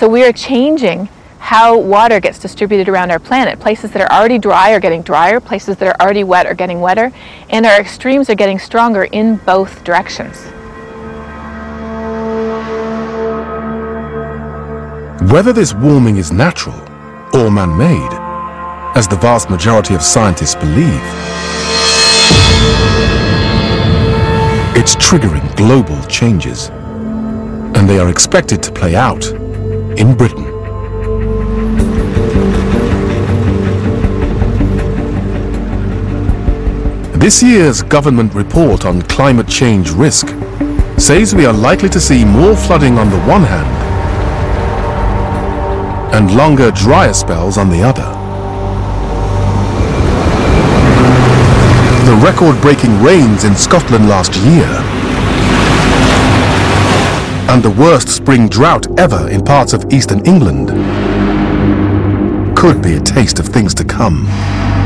So we are changing how water gets distributed around our planet. Places that are already dry are getting drier, places that are already wet are getting wetter, and our extremes are getting stronger in both directions. Whether this warming is natural or man-made, as the vast majority of scientists believe, it's triggering global changes, and they are expected to play out in Britain. This year's government report on climate change risk says we are likely to see more flooding on the one hand and longer, drier spells on the other. The record-breaking rains in Scotland last year and the worst spring drought ever in parts of eastern England could be a taste of things to come.